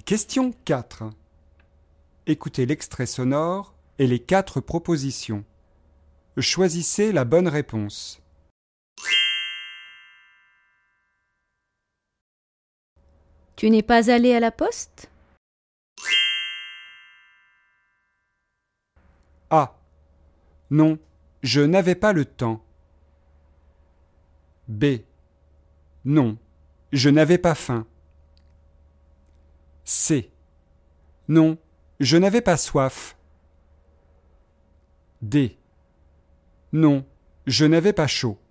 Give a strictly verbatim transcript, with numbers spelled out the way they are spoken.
Question quatre. Écoutez l'extrait sonore et les quatre propositions. Choisissez la bonne réponse. Tu n'es pas allé à la poste ? A. Non, je n'avais pas le temps. B. Non, je n'avais pas faim. C. Non, je n'avais pas soif. D. Non, je n'avais pas chaud.